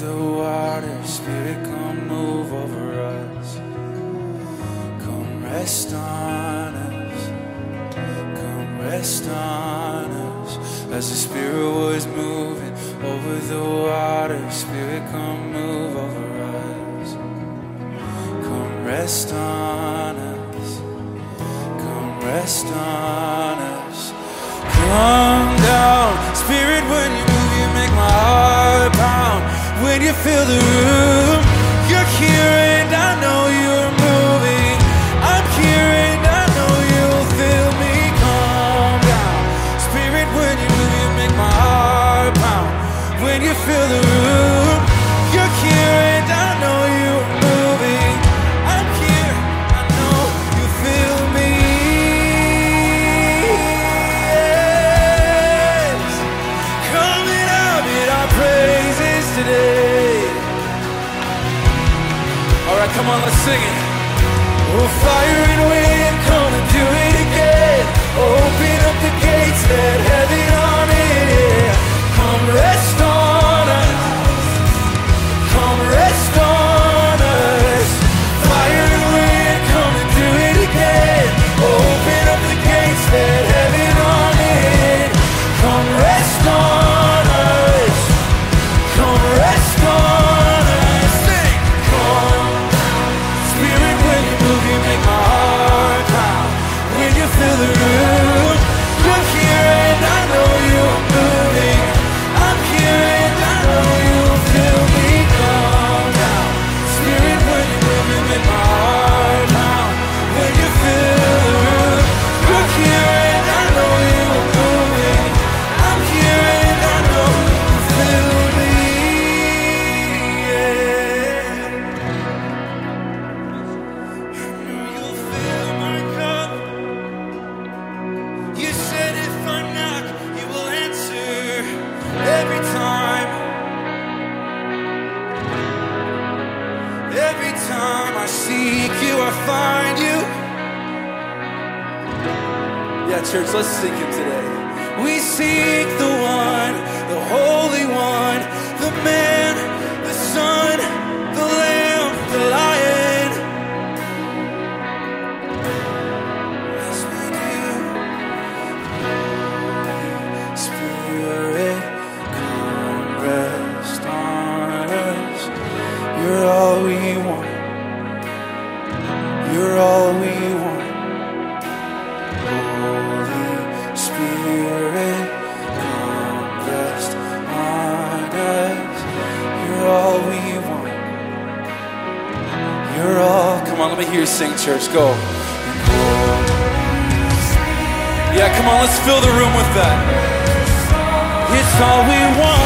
the water, Spirit, come move over us. Come rest on us. Come rest on us. As the Spirit was moving over the water, Spirit, come move over us. Come rest on us. Come rest on us. Come down, Spirit, when you move, you make my heart pound. When you fill the room, you're here and I know you're moving. I'm here and I know you'll fill me. Come down, Spirit, when you move, you make my heart pound. When you fill the room, you're here and I know you're moving. I'm here, I know you feel me. Today. All right, come on, let's sing it. Oh, fire and wind, come and do it again. Open up the gates, let heaven on in. Come rest on us. Come rest on us. Fire and wind, come and do it again. Open up the gates, let heaven on in. Come rest on us. Come rest on us. Sing. Come, Spirit, when you move, you make my heart pound. When you fill the room, you're here and I know you're moving. I'm here and I know you'll fill me. Come down, Spirit, when you move, you make my heart pound. When you fill the room, you're here and I know you're moving. I'm here and I know you'll fill me. Every time I seek you, I find you. Yeah, church, let's seek him today. We seek the one, the Holy One, the man, the Son, the Lamb, the Lion. Yes, we do. Spirit, come rest on us. You're all we want. You're all we want. Holy Spirit, come rest on us. You're all we want. You're all. Come on, let me hear you sing, church. Go. Yeah, come on, let's fill the room with that. It's all we want.